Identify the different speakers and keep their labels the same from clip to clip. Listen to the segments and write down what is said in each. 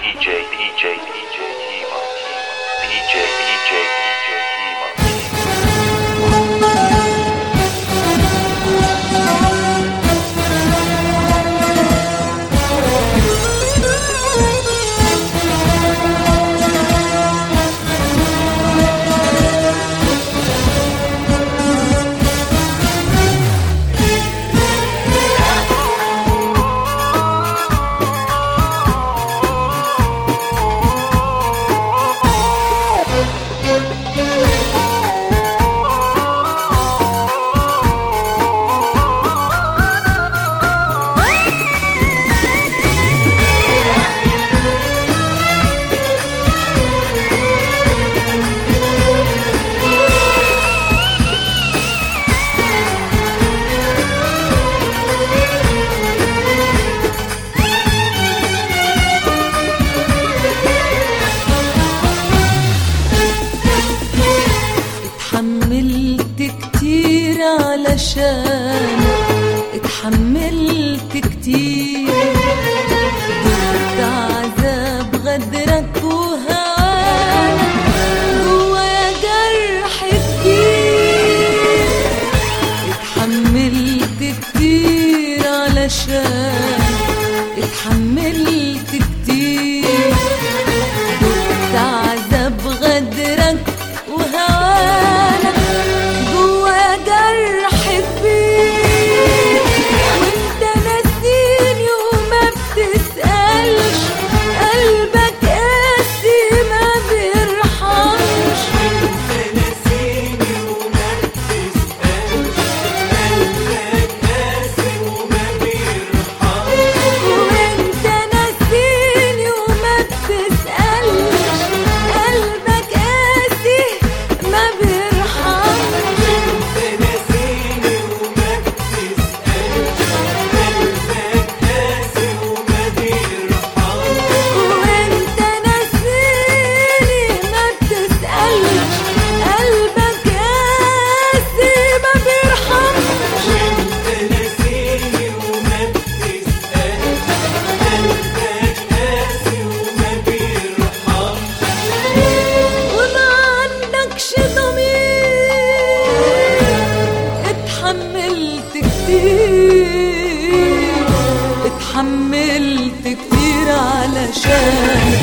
Speaker 1: اتحملت كتير ضربت عذاب غدرك وهوانك جوايا جرح كتير. اتحملت كتير علشان اتحملت كتير ضربت عذاب غدرك وهوانك جوايا جرح كبير. وانت ناسيني وما بتسألش قلبك قاسي ما بيرحمش.
Speaker 2: انت ناسيني وما بتسألش قلبك قاسي وما بيرحمش.
Speaker 1: وانت ناسيني وما بتسألش قلبك قاسي ما بيرحمش.
Speaker 2: انت ناسيني وما بتسألش قلبك قاسي وما بيرحمش.
Speaker 1: وانت ناسيني ما بتسألش قلبك قاسي ما بيرحمش.
Speaker 2: انت ناسيني وما بتسألش قلبك قاسي وما بيرحمش.
Speaker 1: وما عندكش ضمير. اتحملت كتير اتحملت كتير علشان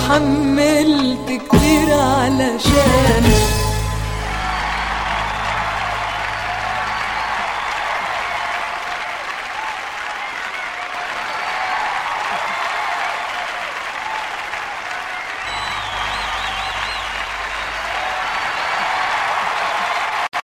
Speaker 1: اتحملت كتير علشانك.